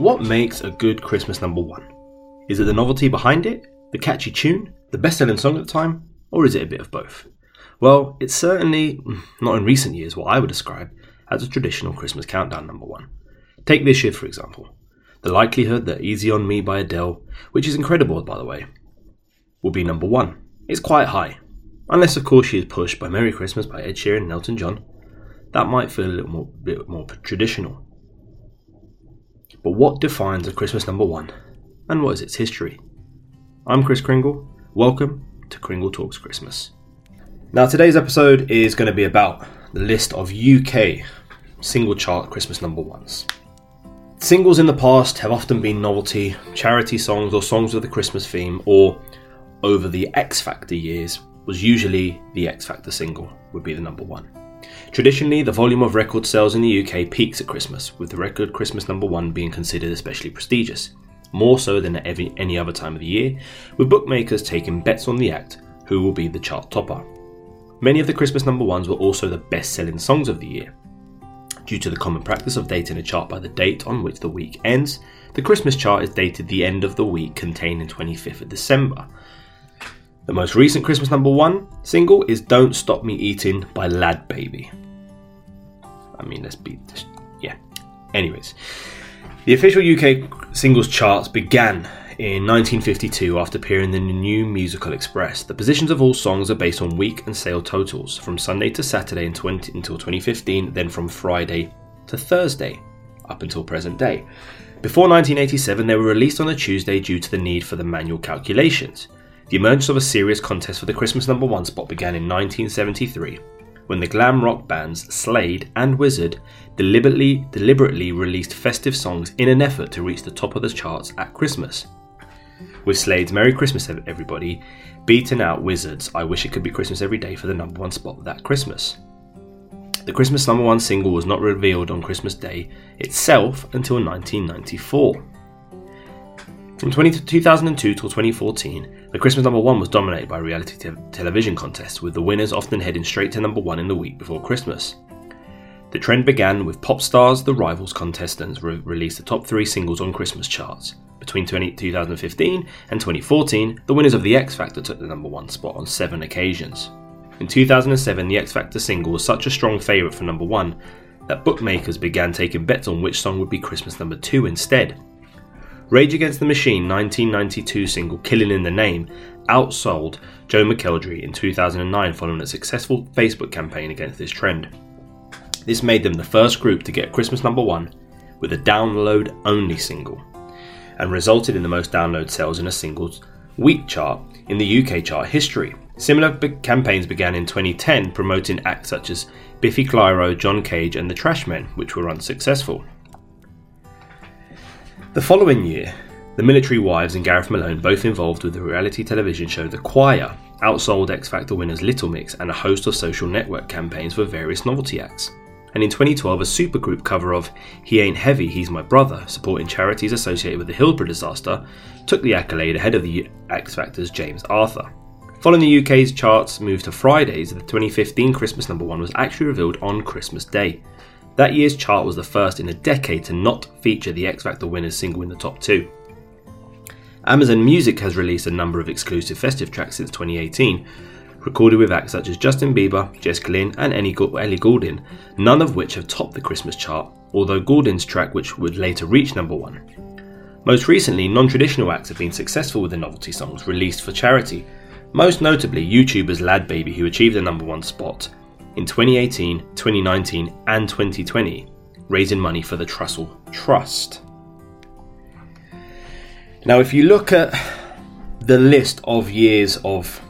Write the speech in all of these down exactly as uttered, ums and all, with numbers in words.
What makes a good Christmas number one? Is it the novelty behind it, the catchy tune, the best-selling song at the time, or is it a bit of both? Well, it's certainly, not in recent years, what I would describe as a traditional Christmas countdown number one. Take this year for example. The likelihood that Easy On Me by Adele, which is incredible by the way, will be number one is quite high. Unless of course she is pushed by Merry Christmas by Ed Sheeran and Elton John. That might feel a little more, bit more traditional. But what defines a Christmas number one, and what is its history? I'm Chris Kringle. Welcome to Kringle Talks Christmas. Now today's episode is going to be about the list of U K single chart Christmas number ones. Singles in the past have often been novelty, charity songs or songs with a Christmas theme, or over the X Factor years was usually the X Factor single would be the number one. Traditionally, the volume of record sales in the U K peaks at Christmas, with the record Christmas number one being considered especially prestigious, more so than at every, any other time of the year, with bookmakers taking bets on the act who will be the chart topper. Many of the Christmas number ones were also the best-selling songs of the year. Due to the common practice of dating a chart by the date on which the week ends, the Christmas chart is dated the end of the week containing twenty-fifth of December. The most recent Christmas number one single is Don't Stop Me Eating by Lad Baby. I mean, let's be, just, yeah. Anyways, the official U K singles charts began in nineteen fifty-two after appearing in the New Musical Express. The positions of all songs are based on week and sale totals, from Sunday to Saturday in twenty, until twenty fifteen, then from Friday to Thursday, up until present day. Before nineteen eighty-seven, they were released on a Tuesday due to the need for the manual calculations. The emergence of a serious contest for the Christmas number one spot began in nineteen seventy-three, when the glam rock bands Slade and Wizzard deliberately, deliberately released festive songs in an effort to reach the top of the charts at Christmas. With Slade's Merry Christmas Everybody beating out Wizzard's I Wish It Could Be Christmas Every Day for the number one spot that Christmas. The Christmas number one single was not revealed on Christmas Day itself until nineteen ninety-four. From two thousand two till twenty fourteen, the Christmas number one was dominated by reality te- television contests, with the winners often heading straight to number one in the week before Christmas. The trend began with Pop Stars The Rivals contestants re- released the top three singles on Christmas charts. Between twenty twenty fifteen and twenty fourteen, the winners of the X Factor took the number one spot on seven occasions. In two thousand seven, the X Factor single was such a strong favourite for number one that bookmakers began taking bets on which song would be Christmas number two instead. Rage Against the Machine nineteen ninety-two single Killing in the Name outsold Joe McElderry in two thousand nine following a successful Facebook campaign against this trend. This made them the first group to get Christmas number one with a download-only single, and resulted in the most download sales in a singles week chart in the U K chart history. Similar be- campaigns began in twenty ten promoting acts such as Biffy Clyro, John Cage and the Trashmen, which were unsuccessful. The following year, the Military Wives and Gareth Malone, both involved with the reality television show The Choir, outsold X Factor winners Little Mix and a host of social network campaigns for various novelty acts. And in twenty twelve, a supergroup cover of He Ain't Heavy, He's My Brother, supporting charities associated with the Hillsborough disaster, took the accolade ahead of the X Factor's James Arthur. Following the U K's charts move to Fridays, the twenty fifteen Christmas number one was actually revealed on Christmas Day. That year's chart was the first in a decade to not feature the X Factor winner's single in the top two. Amazon Music has released a number of exclusive festive tracks since twenty eighteen, recorded with acts such as Justin Bieber, Jessica Lynn and Ellie Goulding, none of which have topped the Christmas chart, although Goulding's track which would later reach number one. Most recently, non-traditional acts have been successful with the novelty songs released for charity, most notably YouTubers Lad Baby, who achieved the number one spot in twenty eighteen, twenty nineteen and twenty twenty, raising money for the Trussell Trust. Now if you look at the list of years of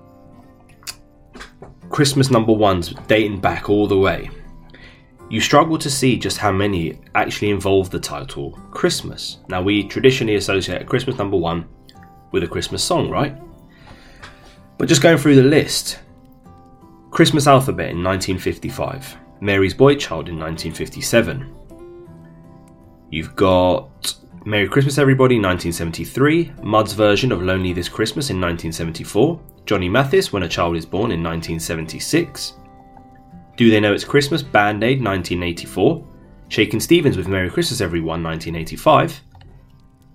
Christmas number ones dating back all the way, you struggle to see just how many actually involve the title Christmas. Now we traditionally associate a Christmas number one with a Christmas song, right? But just going through the list, Christmas Alphabet in nineteen fifty-five, Mary's Boy Child in nineteen fifty-seven. You've got Merry Christmas Everybody nineteen seventy-three, Mud's version of Lonely This Christmas in nineteen seventy-four, Johnny Mathis When a Child is Born in nineteen seventy-six, Do They Know It's Christmas Band-Aid nineteen eighty-four, Shakin' Stevens with Merry Christmas Everyone nineteen eighty-five,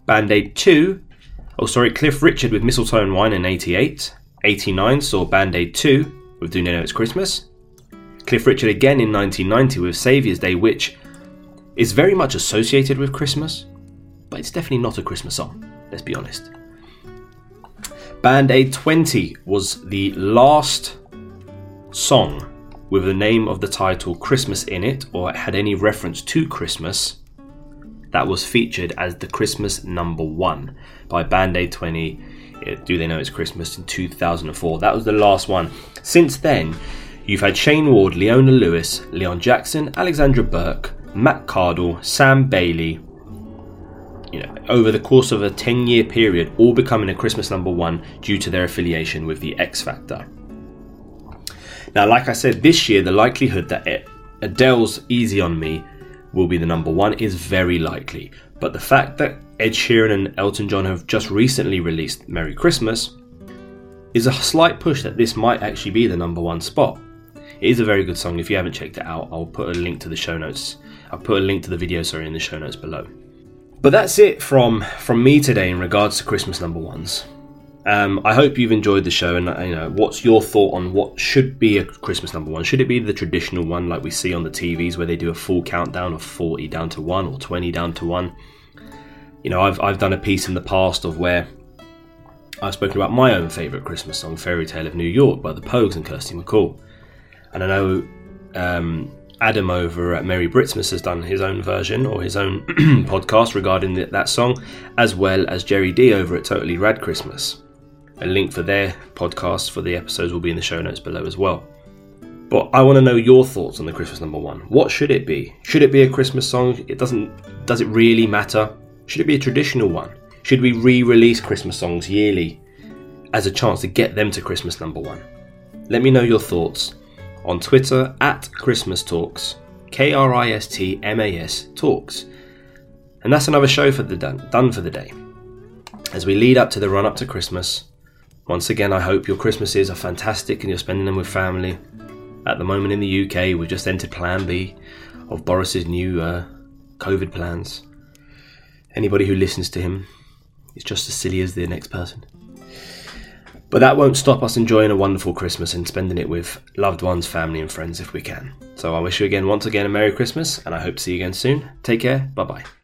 Band Aid two, oh sorry, Cliff Richard with Mistletoe and Wine in eighty-eight. eighty-nine saw Band Aid two with Do They Know It's Christmas. Cliff Richard again in nineteen ninety with Saviour's Day, which is very much associated with Christmas, but it's definitely not a Christmas song, let's be honest. Band Aid twenty was the last song with the name of the title Christmas in it, or had any reference to Christmas, that was featured as the Christmas number one by Band Aid twenty. Do They Know It's Christmas in two thousand four. That was the last one. Since then, you've had Shane Ward, Leona Lewis, Leon Jackson, Alexandra Burke, Matt Cardle, Sam Bailey, you know, over the course of a ten-year period, all becoming a Christmas number one due to their affiliation with the X Factor. Now, like I said, this year, the likelihood that Adele's Easy On Me will be the number one is very likely. But the fact that Ed Sheeran and Elton John have just recently released Merry Christmas is a slight push that this might actually be the number one spot. It is a very good song. If you haven't checked it out, I'll put a link to the show notes. I'll put a link to the video, sorry, in the show notes below. But that's it from, from me today in regards to Christmas number ones. Um, I hope you've enjoyed the show, and you know, what's your thought on what should be a Christmas number one? Should it be the traditional one like we see on the T Vs where they do a full countdown of forty down to one or twenty down to one? You know, I've I've done a piece in the past of where I've spoken about my own favourite Christmas song, Fairy Tale of New York by the Pogues and Kirsty MacColl. And I know um, Adam over at Merry Britsmas has done his own version or his own podcast regarding the, that song, as well as Jerry D over at Totally Rad Christmas. A link for their podcast for the episodes will be in the show notes below as well. But I want to know your thoughts on the Christmas number one. What should it be? Should it be a Christmas song? It doesn't. Does it really matter? Should it be a traditional one? Should we re-release Christmas songs yearly as a chance to get them to Christmas number one? Let me know your thoughts on Twitter at Christmas Talks, K R I S T M A S Talks. And that's another show for the done, done for the day. As we lead up to the run up to Christmas, once again, I hope your Christmases are fantastic and you're spending them with family. At the moment in the U K, we've just entered Plan B of Boris's new uh, COVID plans. Anybody who listens to him is just as silly as the next person. But that won't stop us enjoying a wonderful Christmas and spending it with loved ones, family and friends if we can. So I wish you again, once again, a Merry Christmas, and I hope to see you again soon. Take care. Bye-bye.